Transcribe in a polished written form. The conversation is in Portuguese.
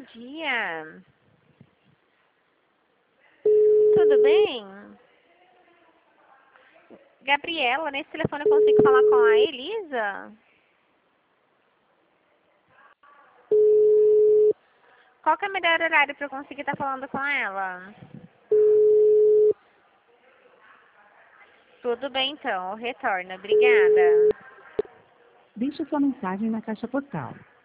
dia. Tudo bem? Gabriela, nesse telefone eu consigo falar com a Elisa? Qual que é o melhor horário para eu conseguir estar falando com ela? Tudo bem, então. Eu retorno. Obrigada. Deixe sua mensagem na caixa postal.